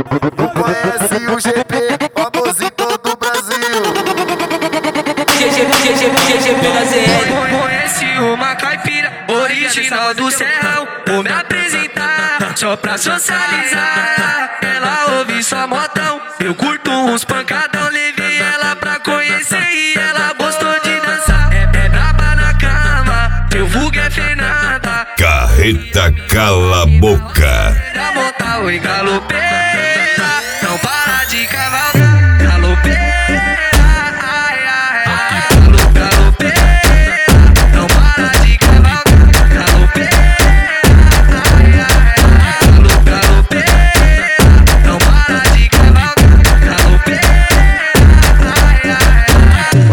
Não conhece o GP, famoso em todo o Brasil. GG pela ZL. Conhece uma caipira original do Serrão. Vou me apresentar só pra socializar. Ela ouve só modão, eu curto uns pancadão. Levei ela pra conhecer e ela gostou de dançar. É braba na cama, teu vulgo é Fernanda. Carreta Cala Boca. Da monta oi galopeira, não para de cavalgar. Galopeira, ai ai ai. Galopeira, não para de cavalgar. Galopeira, ai ai ai. Galopeira, não para de cavalgar. Galopeira, ai ai ai.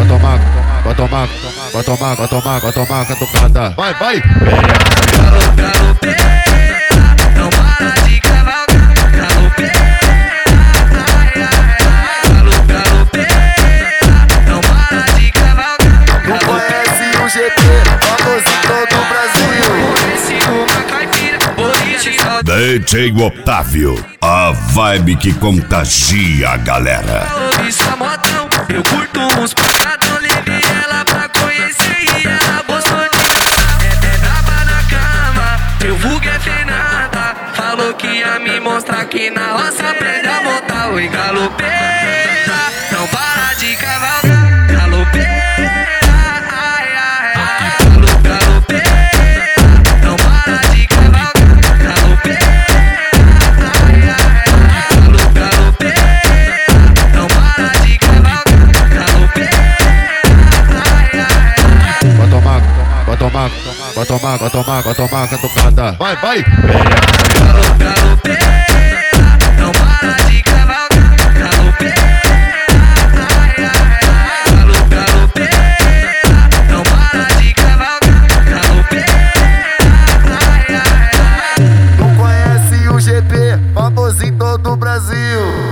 Vai tomar, catucada. Vai, vai. Galopeira, não para de cavalgar. Galopeira, ai ai ai. Galopeira, não para de cavalgar. Não conhece o GP, famoso em todo o Brasil. Conheci uma caipira original. DJ Otávio, a vibe que contagia a galera. Ouvi sua modão, eu curto uns pancadão. Levei ela pra conhecer e ela gostou de dançar. É braba na cama, teu vulgo é Fernanda. Falou que ia me mostrar que na roça aprende a montar. Oi galopeira, não para de cavalgar. Galopeira, ai ai ai. Galopeira, não para de cavalgar. Galopeira, ai ai ai. Galopeira, não para de cavalgar. Galopeira, ai ai ai. Vai tomar, catucada. Vai, vai. Galopeira, não para de cavalgar. Galopeira, ai ai ai. Galopeira, não para de cavalgar. Galopeira, ai ai ai. Não conhece o GP, famoso em todo o Brasil.